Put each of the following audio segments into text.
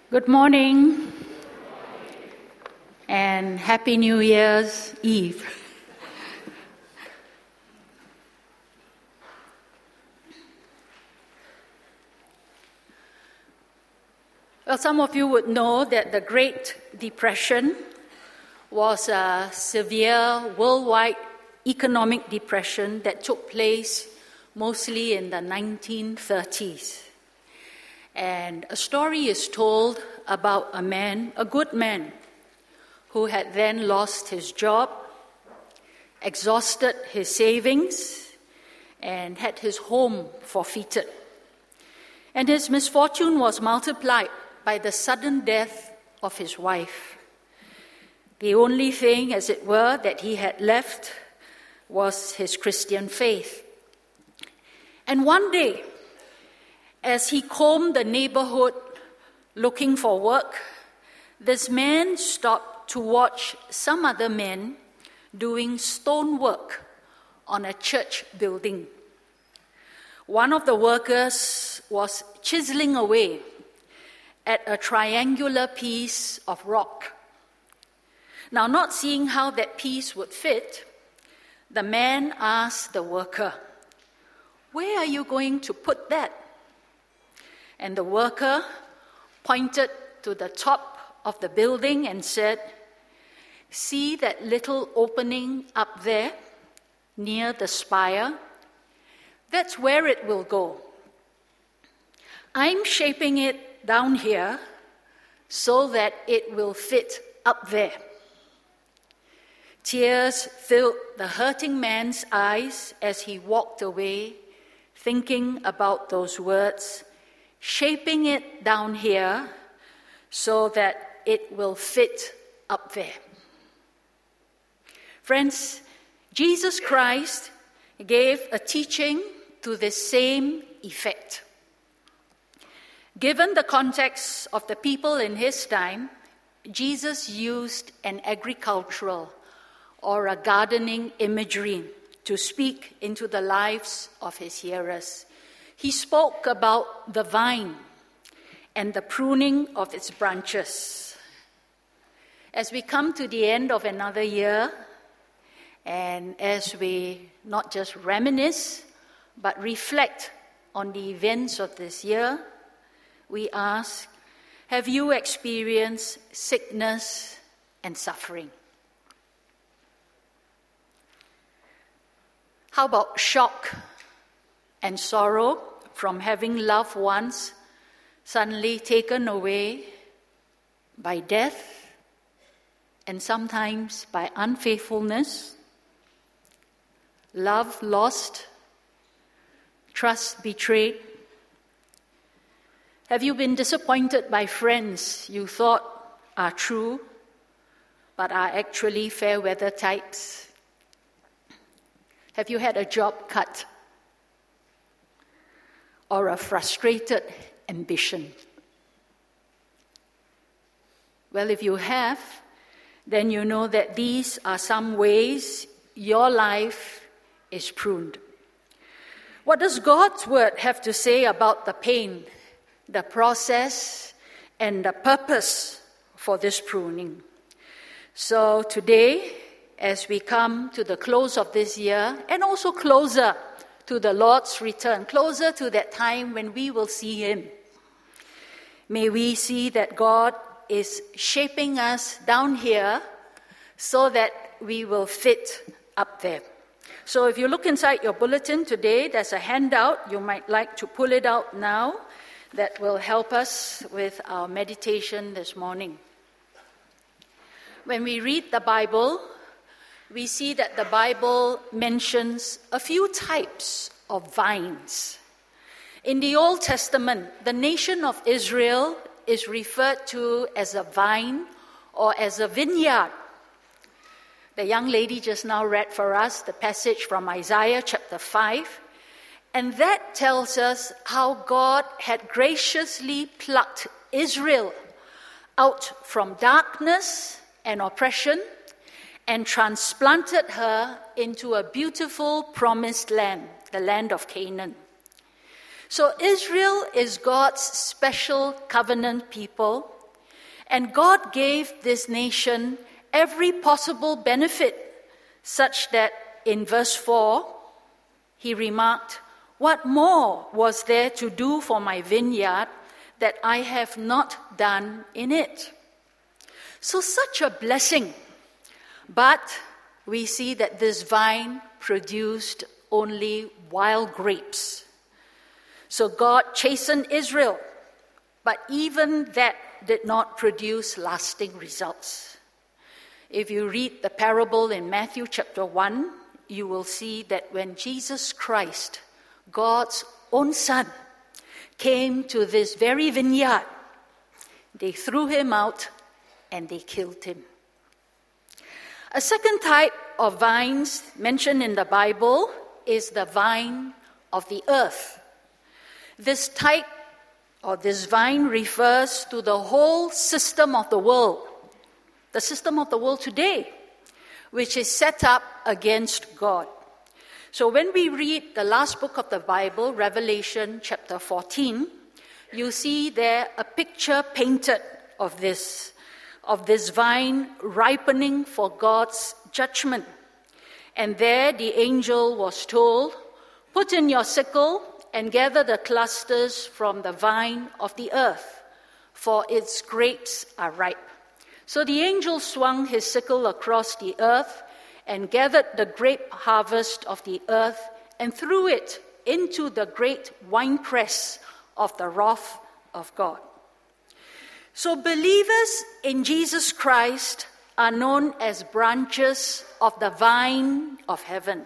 Good morning and Happy New Year's Eve. Well, some of you would know that the Great Depression was a severe worldwide economic depression that took place mostly in the 1930s. And a story is told about a man, a good man, who had then lost his job, exhausted his savings, and had his home forfeited. And his misfortune was multiplied by the sudden death of his wife. The only thing, as it were, that he had left was his Christian faith. And one day, as he combed the neighborhood looking for work, this man stopped to watch some other men doing stonework on a church building. One of the workers was chiseling away at a triangular piece of rock. Now, not seeing how that piece would fit, the man asked the worker, "Where are you going to put that?" And the worker pointed to the top of the building and said, "See that little opening up there near the spire? That's where it will go. I'm shaping it down here so that it will fit up there." Tears filled the hurting man's eyes as he walked away, thinking about those words, shaping it down here so that it will fit up there. Friends, Jesus Christ gave a teaching to the same effect. Given the context of the people in his time, Jesus used an agricultural or a gardening imagery to speak into the lives of his hearers. He spoke about the vine and the pruning of its branches. As we come to the end of another year, and as we not just reminisce, but reflect on the events of this year, we ask, have you experienced sickness and suffering? How about shock and sorrow from having loved ones suddenly taken away by death and sometimes by unfaithfulness, love lost, trust betrayed? Have you been disappointed by friends you thought are true but are actually fair weather types? Have you had a job cut or a frustrated ambition? Well, if you have, then you know that these are some ways your life is pruned. What does God's word have to say about the pain, the process, and the purpose for this pruning? So today, as we come to the close of this year, and also closer to the Lord's return, closer to that time when we will see Him, may we see that God is shaping us down here so that we will fit up there. So if you look inside your bulletin today, there's a handout. You might like to pull it out now. That will help us with our meditation this morning. When we read the Bible, we see that the Bible mentions a few types of vines. In the Old Testament, the nation of Israel is referred to as a vine or as a vineyard. The young lady just now read for us the passage from Isaiah chapter 5, and that tells us how God had graciously plucked Israel out from darkness and oppression and transplanted her into a beautiful promised land, the land of Canaan. So Israel is God's special covenant people And God gave this nation every possible benefit, such that in verse 4, he remarked, "What more was there to do for my vineyard that I have not done in it?" So such a blessing. But we see that this vine produced only wild grapes. So God chastened Israel, but even that did not produce lasting results. If you read the parable in Matthew chapter 1, you will see that when Jesus Christ, God's own Son, came to this very vineyard, they threw him out and they killed him. A second type of vines mentioned in the Bible is the vine of the earth. This type or this vine refers to the whole system of the world, the system of the world today, which is set up against God. So when we read the last book of the Bible, Revelation chapter 14, you see there a picture painted of this vine ripening for God's judgment. And there the angel was told, "Put in your sickle and gather the clusters from the vine of the earth, for its grapes are ripe." So the angel swung his sickle across the earth and gathered the grape harvest of the earth and threw it into the great winepress of the wrath of God. So believers in Jesus Christ are known as branches of the vine of heaven.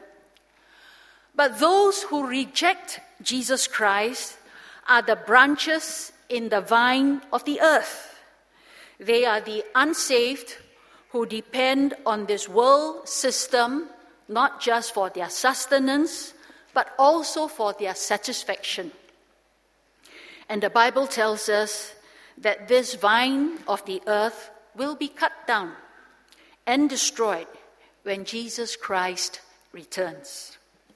But those who reject Jesus Christ are the branches in the vine of the earth. They are the unsaved who depend on this world system, not just for their sustenance, but also for their satisfaction. And the Bible tells us that this vine of the earth will be cut down and destroyed when Jesus Christ returns.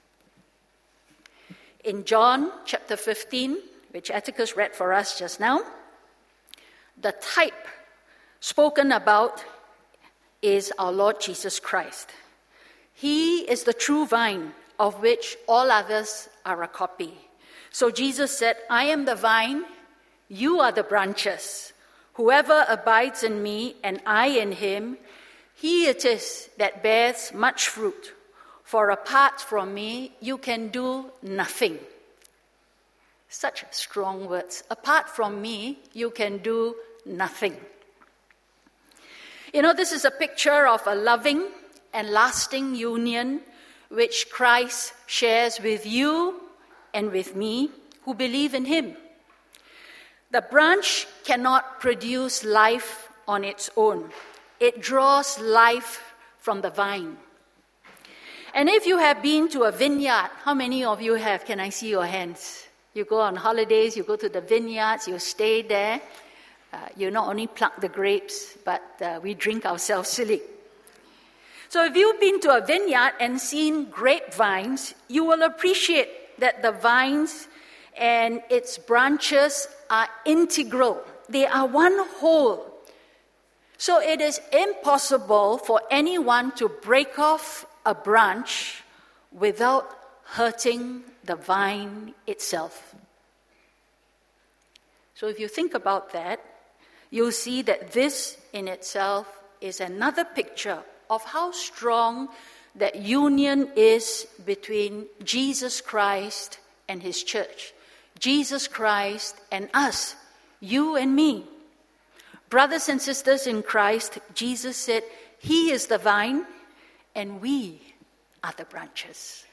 In John chapter 15, which Atticus read for us just now, the type spoken about is our Lord Jesus Christ. He is the true vine of which all others are a copy. So Jesus said, "I am the vine, you are the branches. Whoever abides in me and I in him, he it is that bears much fruit. For apart from me, you can do nothing." Such strong words. Apart from me, you can do nothing. You know, this is a picture of a loving and lasting union which Christ shares with you and with me who believe in him. The branch cannot produce life on its own. It draws life from the vine. And if you have been to a vineyard, how many of you have? Can I see your hands? You go on holidays, you go to the vineyards, you stay there. You not only pluck the grapes, but we drink ourselves silly. So if you've been to a vineyard and seen grapevines, you will appreciate that the vines and its branches are integral. They are one whole. So it is impossible for anyone to break off a branch without hurting the vine itself. So if you think about that, you'll see that this in itself is another picture of how strong that union is between Jesus Christ and his church. Jesus Christ and us, you and me. Brothers and sisters in Christ, Jesus said, he is the vine and we are the branches.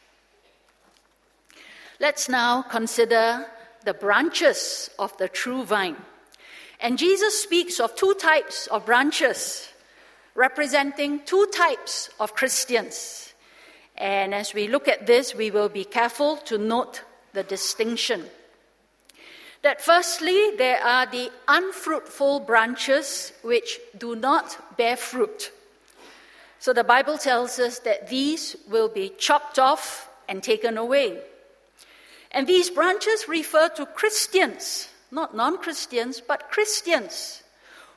Let's now consider the branches of the true vine. And Jesus speaks of two types of branches, representing two types of Christians. And as we look at this, we will be careful to note the distinction. That firstly, there are the unfruitful branches which do not bear fruit. So the Bible tells us that these will be chopped off and taken away. And these branches refer to Christians, not non-Christians, but Christians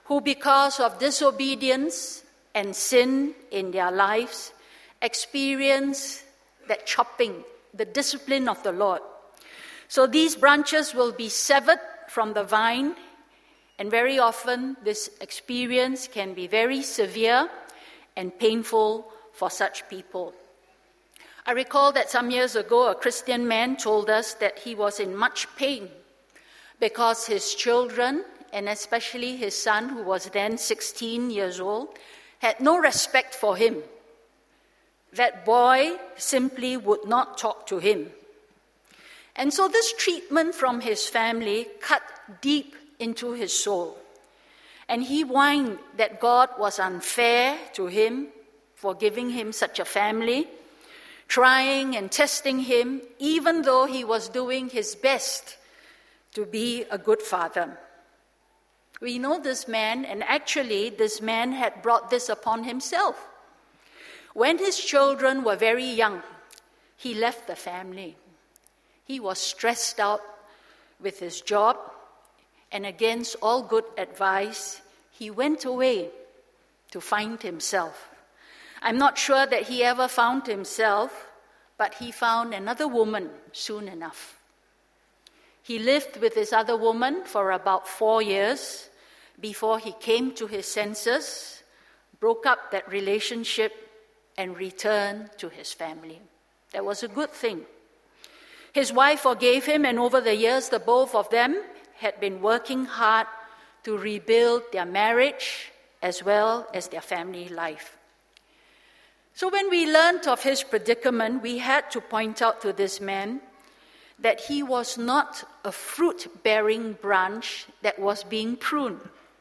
who because of disobedience and sin in their lives experience that chopping, the discipline of the Lord. So these branches will be severed from the vine, and very often this experience can be very severe and painful for such people. I recall that some years ago a Christian man told us that he was in much pain because his children, and especially his son, who was then 16 years old, had no respect for him. That boy simply would not talk to him. And so this treatment from his family cut deep into his soul. And he whined that God was unfair to him for giving him such a family, trying and testing him, even though he was doing his best to be a good father. We know this man, and actually this man had brought this upon himself. When his children were very young, he left the family. He was stressed out with his job, and against all good advice, he went away to find himself. I'm not sure that he ever found himself, but he found another woman soon enough. He lived with this other woman for about 4 years before he came to his senses, broke up that relationship, and returned to his family. That was a good thing. His wife forgave him, and over the years, the both of them had been working hard to rebuild their marriage as well as their family life. So when we learned of his predicament, we had to point out to this man that he was not a fruit-bearing branch that was being pruned.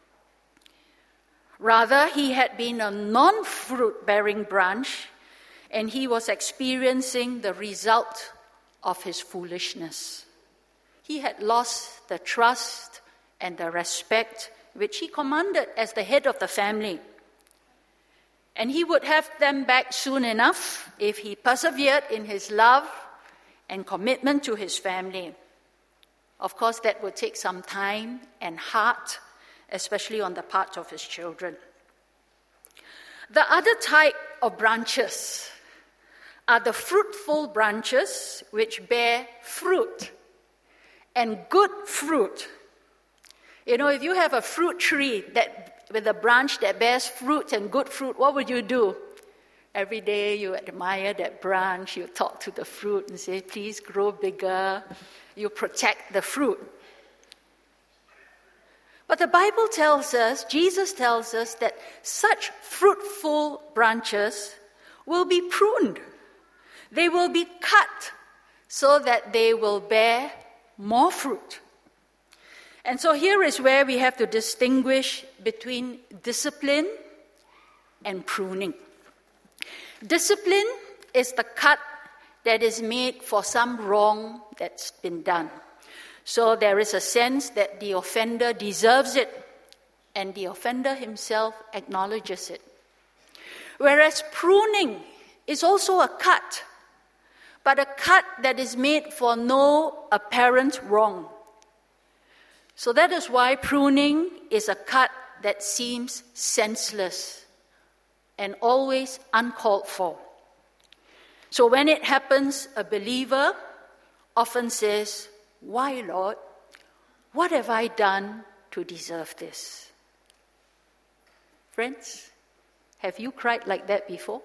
Rather, he had been a non-fruit-bearing branch, and he was experiencing the result of his foolishness. He had lost the trust and the respect which he commanded as the head of the family. And he would have them back soon enough if he persevered in his love and commitment to his family. Of course, that would take some time and heart, especially on the part of his children. The other type of branches are the fruitful branches which bear fruit, and good fruit. You know, if you have a fruit tree that with a branch that bears fruit and good fruit, what would you do? Every day you admire that branch, you talk to the fruit and say, please grow bigger. You protect the fruit. But the Bible tells us, Jesus tells us, that such fruitful branches will be pruned. They will be cut so that they will bear more fruit. And so here is where we have to distinguish between discipline and pruning. Discipline is the cut that is made for some wrong that's been done. So there is a sense that the offender deserves it, and the offender himself acknowledges it. Whereas pruning is also a cut, but a cut that is made for no apparent wrong. So that is why pruning is a cut that seems senseless and always uncalled for. So when it happens, a believer often says, "Why, Lord? What have I done to deserve this?" Friends, have you cried like that before?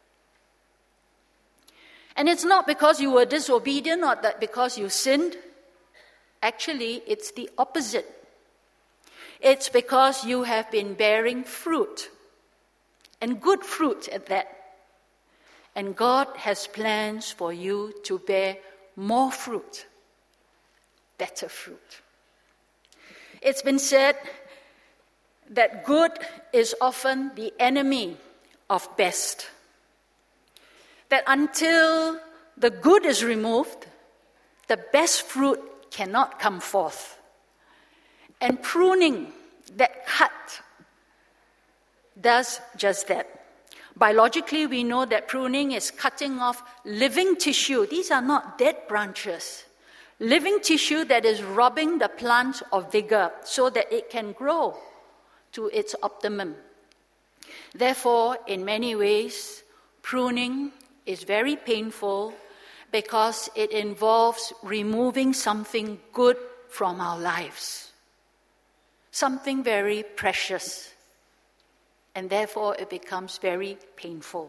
And it's not because you were disobedient or that because you sinned. Actually, it's the opposite. It's because you have been bearing fruit, and good fruit at that. And God has plans for you to bear more fruit, better fruit. It's been said that good is often the enemy of best. That until the good is removed, the best fruit cannot come forth. And pruning, that cut, does just that. Biologically, we know that pruning is cutting off living tissue. These are not dead branches. Living tissue that is robbing the plant of vigor so that it can grow to its optimum. Therefore, in many ways, pruning is very painful because it involves removing something good from our lives, something very precious, and therefore it becomes very painful.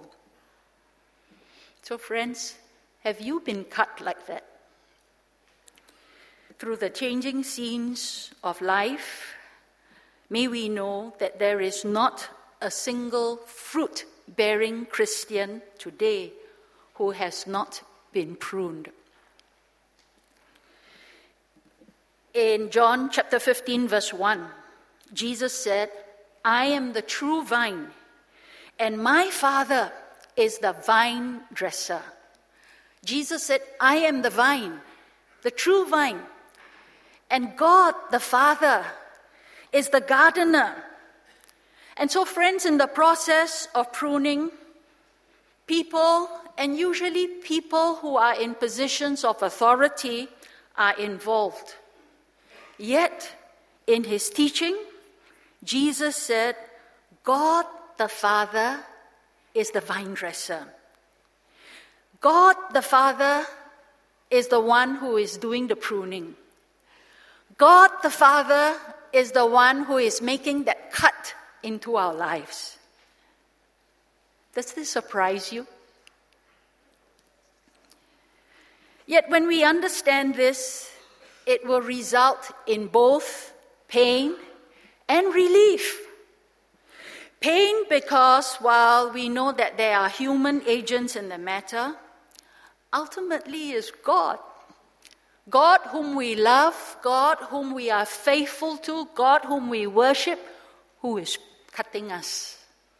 So friends, have you been cut like that? Through the changing scenes of life, may we know that there is not a single fruit-bearing Christian today who has not been pruned. In John chapter 15, verse 1, Jesus said, "I am the true vine, and my Father is the vine dresser." Jesus said, "I am the vine, the true vine, and God the Father is the gardener." And so, friends, in the process of pruning, people, and usually people who are in positions of authority, are involved. Yet, in his teaching, Jesus said, God the Father is the vine dresser. God the Father is the one who is doing the pruning. God the Father is the one who is making that cut into our lives. Does this surprise you? Yet when we understand this, it will result in both pain and relief. Pain because while we know that there are human agents in the matter, ultimately is God. God whom we love, God whom we are faithful to, God whom we worship, who is cutting us.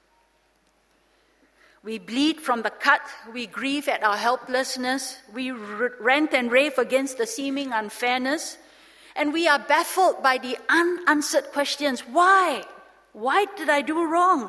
We bleed from the cut, we grieve at our helplessness, we rant and rave against the seeming unfairness, and we are baffled by the unanswered questions. Why? Why did I do wrong?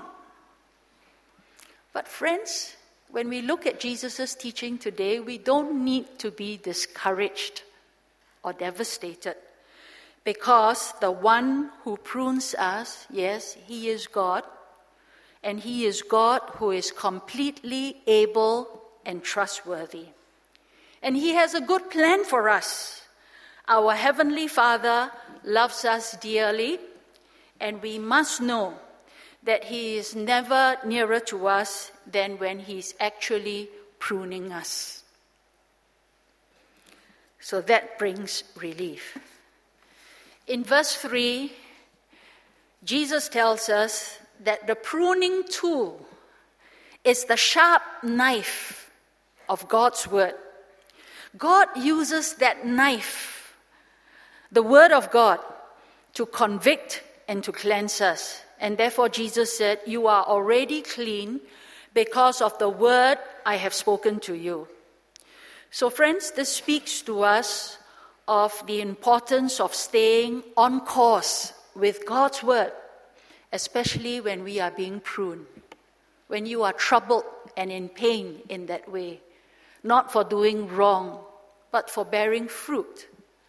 But friends, when we look at Jesus' teaching today, we don't need to be discouraged or devastated, because the one who prunes us, yes, he is God, and he is God who is completely able and trustworthy. And he has a good plan for us. Our Heavenly Father loves us dearly, and we must know that he is never nearer to us than when he's actually pruning us. So that brings relief. In verse 3, Jesus tells us that the pruning tool is the sharp knife of God's word. God uses that knife, the word of God, to convict and to cleanse us. And therefore Jesus said, "You are already clean because of the word I have spoken to you." So friends, this speaks to us of the importance of staying on course with God's word, especially when we are being pruned, when you are troubled and in pain in that way, not for doing wrong, but for bearing fruit.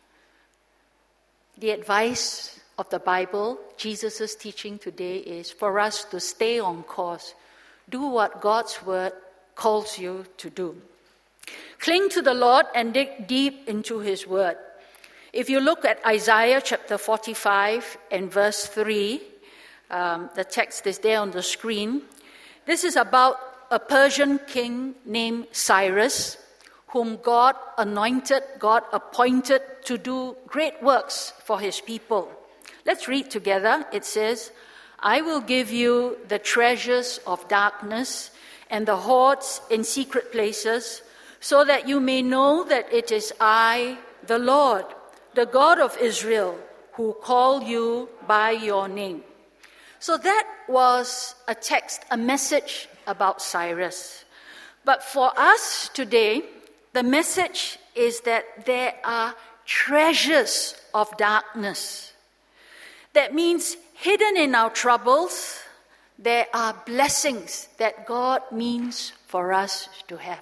The advice of the Bible, Jesus' teaching today, is for us to stay on course. Do what God's word calls you to do. Cling to the Lord and dig deep into his word. If you look at Isaiah chapter 45 and verse 3, the text is there on the screen. This is about a Persian king named Cyrus, whom God anointed, God appointed to do great works for his people. Let's read together. It says, "I will give you the treasures of darkness and the hoards in secret places, so that you may know that it is I, the Lord, the God of Israel, who call you by your name." So that was a text, a message about Cyrus. But for us today, the message is that there are treasures of darkness. That means hidden in our troubles, there are blessings that God means for us to have.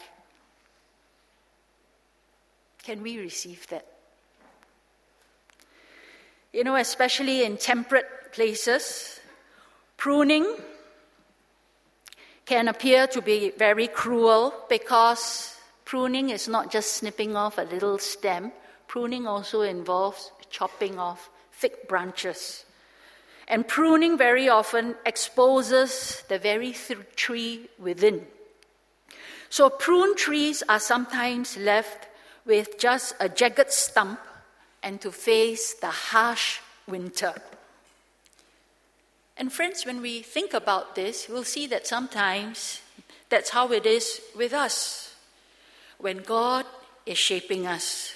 Can we receive that? You know, especially in temperate places, Pruning can appear to be very cruel because pruning is not just snipping off a little stem. Pruning also involves chopping off thick branches. And pruning very often exposes the very tree within. So pruned trees are sometimes left with just a jagged stump and to face the harsh winter. And friends, when we think about this, we'll see that sometimes that's how it is with us. When God is shaping us,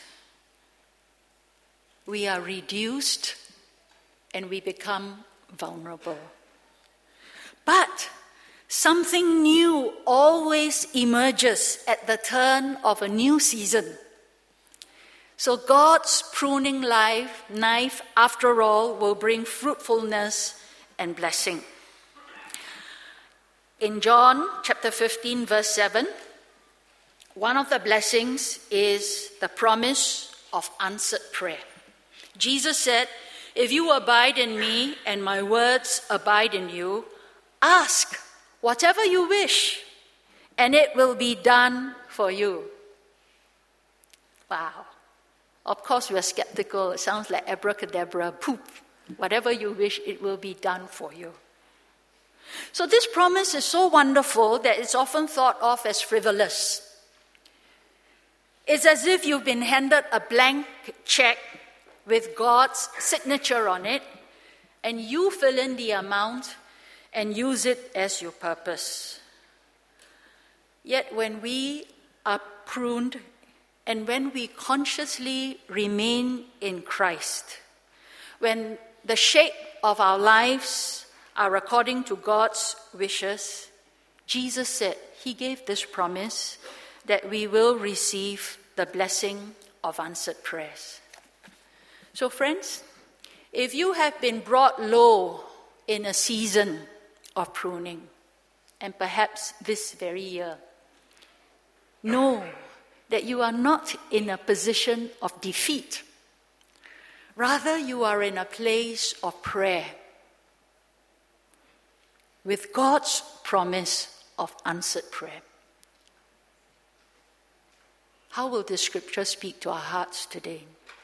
we are reduced and we become vulnerable. But something new always emerges at the turn of a new season. So God's pruning knife, after all, will bring fruitfulness and blessing. In John chapter 15, verse 7, one of the blessings is the promise of answered prayer. Jesus said, "If you abide in me and my words abide in you, ask whatever you wish, and it will be done for you." Wow. Of course, we're skeptical. It sounds like abracadabra, poof. Whatever you wish, it will be done for you. So this promise is so wonderful that it's often thought of as frivolous. It's as if you've been handed a blank check with God's signature on it, and you fill in the amount and use it as your purpose. Yet when we are pruned and when we consciously remain in Christ, when the shape of our lives are according to God's wishes, Jesus said, he gave this promise that we will receive the blessing of answered prayers. So friends, if you have been brought low in a season of pruning, and perhaps this very year, know that you are not in a position of defeat. Rather, you are in a place of prayer with God's promise of answered prayer. How will this scripture speak to our hearts today?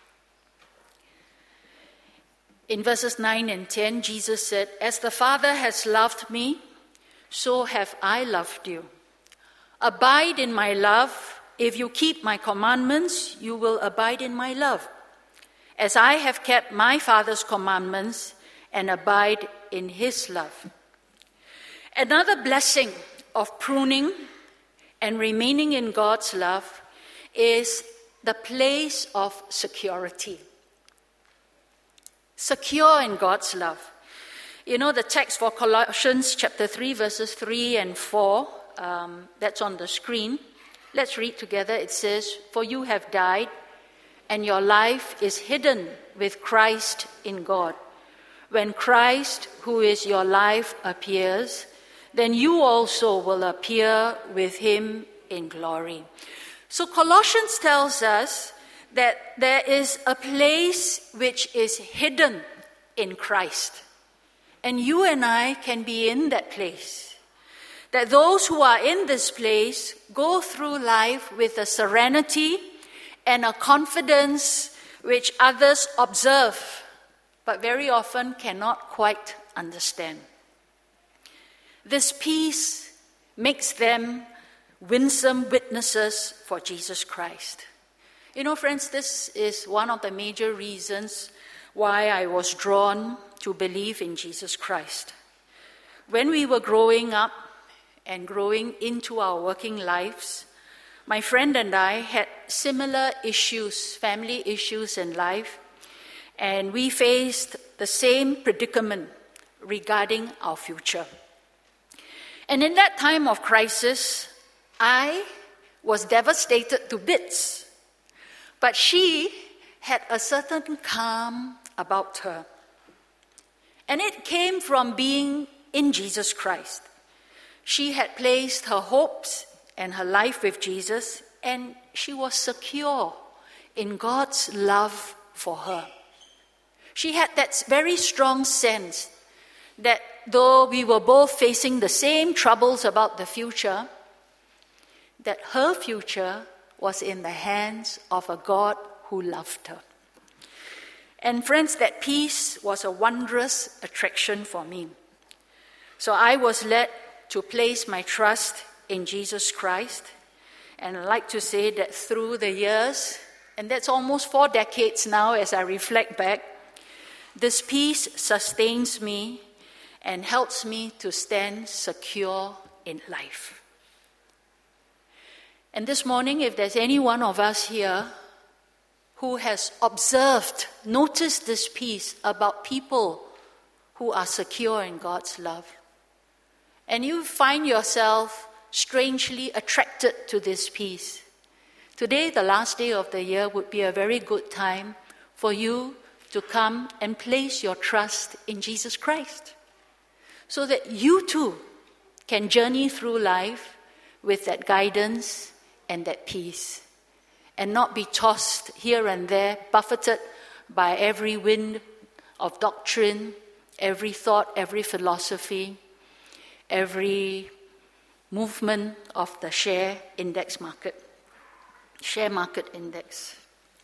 In verses 9 and 10, Jesus said, "As the Father has loved me, so have I loved you. Abide in my love. If you keep my commandments, you will abide in my love, as I have kept my Father's commandments and abide in his love." Another blessing of pruning and remaining in God's love is the place of security. Secure in God's love. You know the text for Colossians chapter 3, verses 3 and 4, that's on the screen. Let's read together. It says, "For you have died, and your life is hidden with Christ in God. When Christ, who is your life, appears, then you also will appear with him in glory." So Colossians tells us that there is a place which is hidden in Christ. And you and I can be in that place. That those who are in this place go through life with a serenity and a confidence which others observe, but very often cannot quite understand. This peace makes them winsome witnesses for Jesus Christ. You know, friends, this is one of the major reasons why I was drawn to believe in Jesus Christ. When we were growing up and growing into our working lives, my friend and I had similar issues, family issues in life, and we faced the same predicament regarding our future. And in that time of crisis, I was devastated to bits. But she had a certain calm about her. And it came from being in Jesus Christ. She had placed her hopes and her life with Jesus, and she was secure in God's love for her. She had that very strong sense that though we were both facing the same troubles about the future, that her future was in the hands of a God who loved her. And friends, that peace was a wondrous attraction for me. So I was led to place my trust in Jesus Christ. And I'd like to say that through the years, and that's almost 4 decades now as I reflect back, this peace sustains me and helps me to stand secure in life. And this morning, if there's any one of us here who has noticed this peace about people who are secure in God's love, and you find yourself strangely attracted to this peace, today, the last day of the year, would be a very good time for you to come and place your trust in Jesus Christ, so that you too can journey through life with that guidance and that peace, and not be tossed here and there, buffeted by every wind of doctrine, every thought, every philosophy, every movement of the share market index.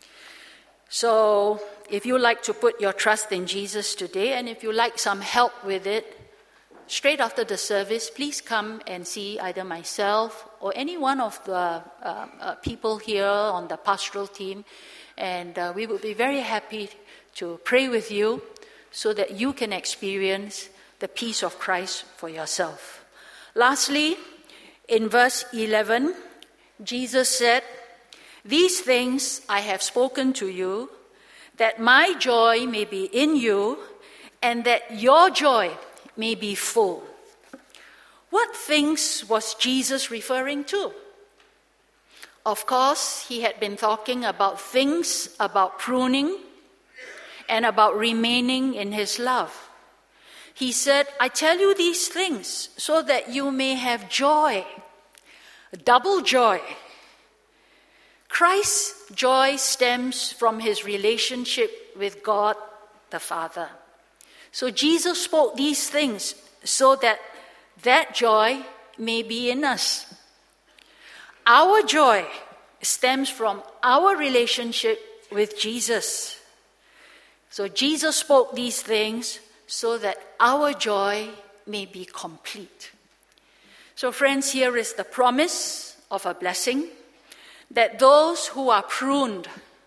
So if you like to put your trust in Jesus today, and if you like some help with it, straight after the service, please come and see either myself or any one of the people here on the pastoral team, and we would be very happy to pray with you so that you can experience the peace of Christ for yourself. Lastly, in verse 11, Jesus said, "These things I have spoken to you, that my joy may be in you, and that your joy may be full." What things was Jesus referring to? Of course, he had been talking about things about pruning and about remaining in his love. He said, "I tell you these things so that you may have joy, double joy." Christ's joy stems from his relationship with God the Father. So Jesus spoke these things so that joy may be in us. Our joy stems from our relationship with Jesus. So Jesus spoke these things so that our joy may be complete. So friends, here is the promise of a blessing, that those who are pruned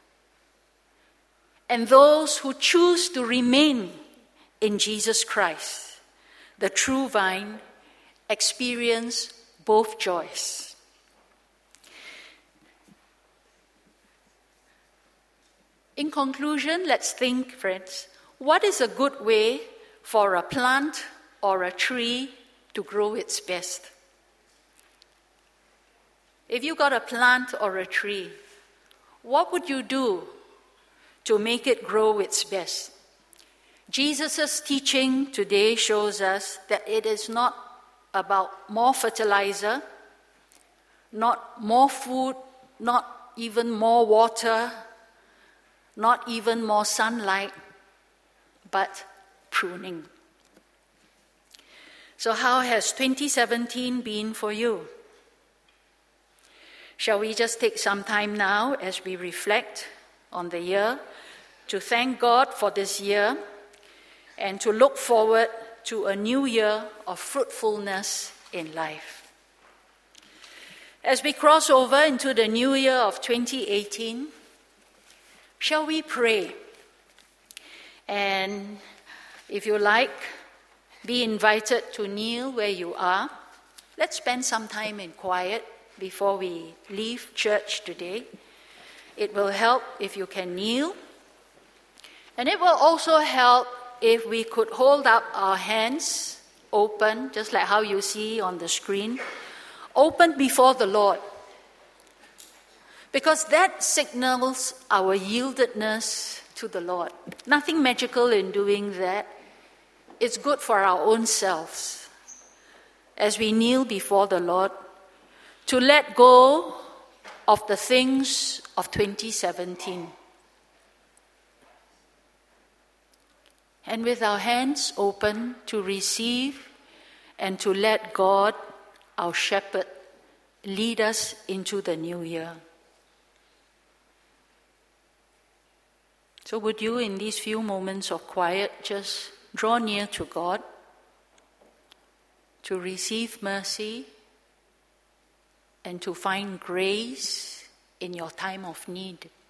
and those who choose to remain in Jesus Christ, the true vine, experience both joys. In conclusion, let's think, friends, what is a good way for a plant or a tree to grow its best? If you got a plant or a tree, what would you do to make it grow its best? Jesus' teaching today shows us that it is not about more fertilizer, not more food, not even more water, not even more sunlight, but pruning. So how has 2017 been for you? Shall we just take some time now as we reflect on the year to thank God for this year and to look forward to a new year of fruitfulness in life. As we cross over into the new year of 2018, shall we pray? And if you like, be invited to kneel where you are. Let's spend some time in quiet before we leave church today. It will help if you can kneel. And it will also help if we could hold up our hands open, just like how you see on the screen, open before the Lord. Because that signals our yieldedness to the Lord. Nothing magical in doing that. It's good for our own selves as we kneel before the Lord to let go of the things of 2017. and with our hands open to receive and to let God, our shepherd, lead us into the new year. So would you, in these few moments of quiet, just draw near to God to receive mercy and to find grace in your time of need?